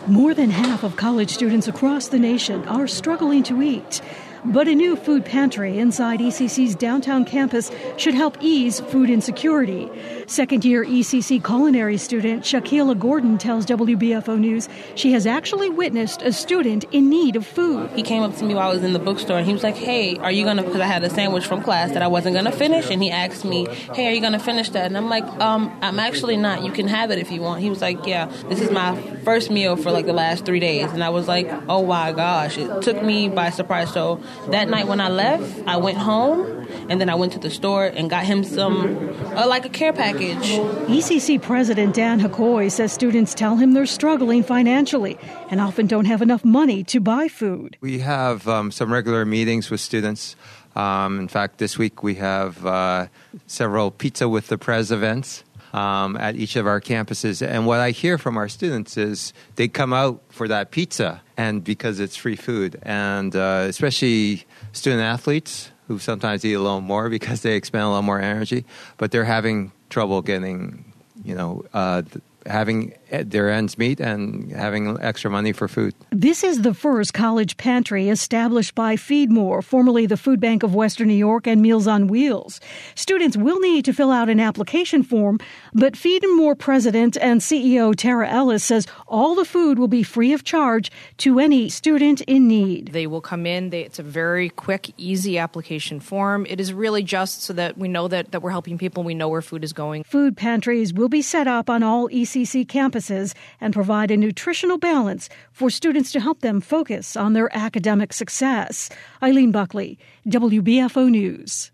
More than half of college students across the nation are struggling to eat. But a new food pantry inside ECC's downtown campus should help ease food insecurity. Second-year ECC culinary student Shaquila Gordon tells WBFO News she has actually witnessed a student in need of food. He came up to me while I was in the bookstore, and he was like, hey, are you going to, because I had a sandwich from class that I wasn't going to finish, and he asked me, hey, are you going to finish that? And I'm like, I'm actually not. You can have it if you want. He was like, yeah, this is my first meal for like the last 3 days. And I was like, oh my gosh, it took me by surprise. So that night when I left, I went home, and then I went to the store and got him some, like a care package. ECC President Dan Hakoy says students tell him they're struggling financially and often don't have enough money to buy food. We have some regular meetings with students. In fact, this week we have several Pizza with the Prez events at each of our campuses. And what I hear from our students is they come out for that pizza and because it's free food. And especially student athletes who sometimes eat a little more because they expend a little more energy, but they're having trouble getting, having their ends meet and having extra money for food. This is the first college pantry established by Feed More, formerly the Food Bank of Western New York and Meals on Wheels. Students will need to fill out an application form, but Feed More President and CEO Tara Ellis says all the food will be free of charge to any student in need. They will come in. It's a very quick, easy application form. It is really just so that we know that we're helping people. We know where food is going. Food pantries will be set up on all ECC campuses and provide a nutritional balance for students to help them focus on their academic success. Eileen Buckley, WBFO News.